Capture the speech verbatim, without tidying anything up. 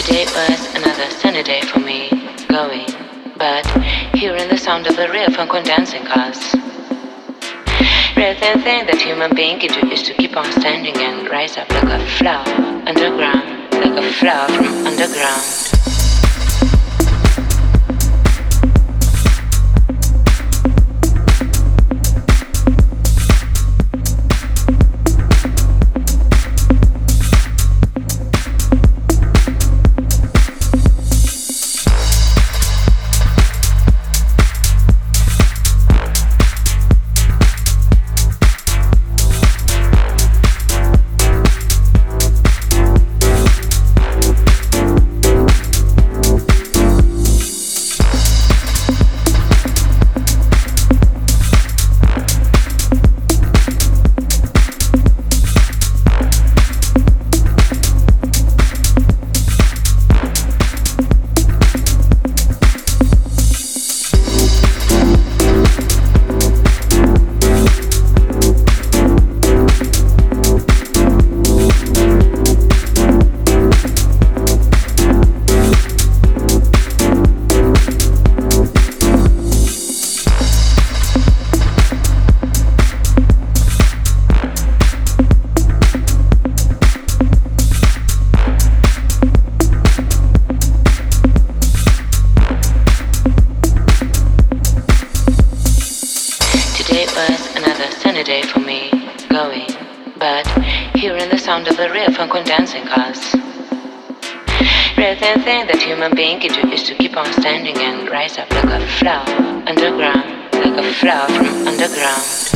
Today was another sunny day for me, going, but hearing the sound of the real funk on dancing cars. Rare than thing that human being can do is to keep on standing and rise up like a flower underground, like a flower from underground. Was another sunny day for me, going, but hearing the sound of the real funk on dancing cars. Rare than thing that human being can do is to keep on standing and rise up like a flower underground, like a flower from underground.